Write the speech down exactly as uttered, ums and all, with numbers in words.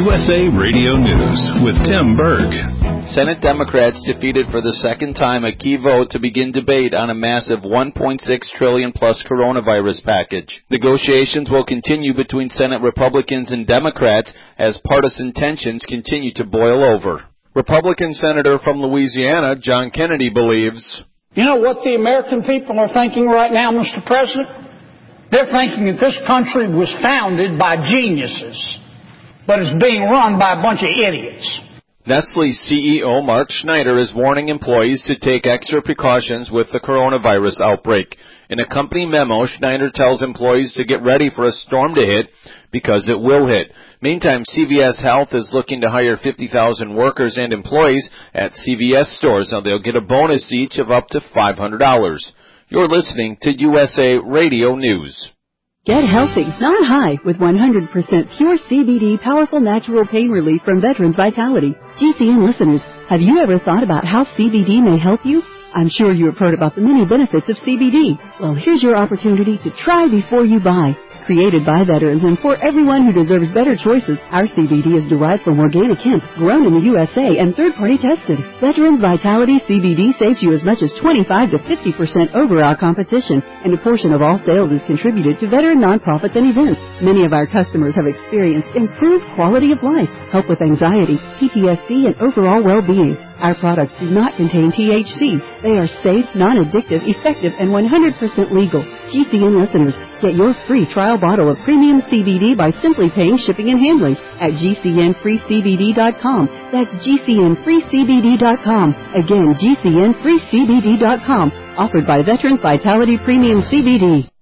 U S A Radio News with Tim Berg. Senate Democrats defeated for the second time a key vote to begin debate on a massive one point six trillion dollars plus coronavirus package. Negotiations will continue between Senate Republicans and Democrats as partisan tensions continue to boil over. Republican Senator from Louisiana, John Kennedy, believes, You know what the American people are thinking right now, Mister President? They're thinking that this country was founded by geniuses, but is being run by a bunch of idiots. Nestle C E O Mark Schneider is warning employees to take extra precautions with the coronavirus outbreak. In a company memo, Schneider tells employees to get ready for a storm to hit because it will hit. Meantime, C V S Health is looking to hire fifty thousand workers and employees at C V S stores. Now, they'll get a bonus each of up to five hundred dollars. You're listening to U S A Radio News. Get healthy, not high, with one hundred percent pure C B D powerful natural pain relief from Veterans Vitality. G C N listeners, have you ever thought about how C B D may help you? I'm sure you have heard about the many benefits of C B D. Well, here's your opportunity to try before you buy. Created by veterans and for everyone who deserves better choices, our C B D is derived from organic hemp, grown in the U S A and third-party tested. Veterans Vitality C B D saves you as much as twenty-five to fifty percent over our competition, and a portion of all sales is contributed to veteran nonprofits and events. Many of our customers have experienced improved quality of life, help with anxiety, P T S D, and overall well-being. Our products do not contain T H C. They are safe, non-addictive, effective, and one hundred percent legal. G C N listeners, get your free trial bottle of premium C B D by simply paying shipping and handling at G C N free C B D dot com. That's G C N free C B D dot com. Again, G C N free C B D dot com. Offered by Veterans Vitality Premium C B D.